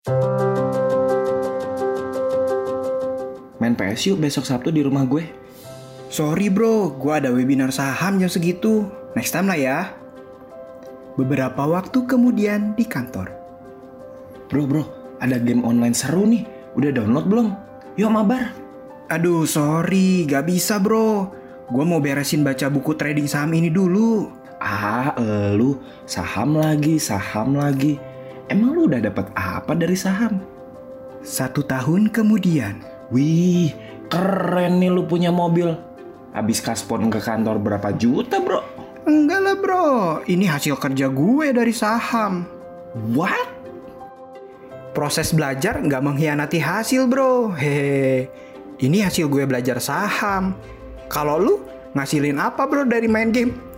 Main PS yuk besok Sabtu di rumah gue. Sorry bro, gue ada webinar saham jam segitu. Next time lah ya. Beberapa waktu kemudian di kantor. Bro, ada game online seru nih. Udah download belum? Yuk mabar. Aduh sorry, gak bisa bro. Gue mau beresin baca buku trading saham ini dulu. Lu saham lagi. Emang lu udah dapat apa dari saham? 1 tahun kemudian. Wih, keren nih lu punya mobil. Habis kaspon ke kantor berapa juta bro? Enggak lah bro, ini hasil kerja gue dari saham. What? Proses belajar nggak mengkhianati hasil bro. Hehe, ini hasil gue belajar saham. Kalau lu ngasilin apa bro dari main game?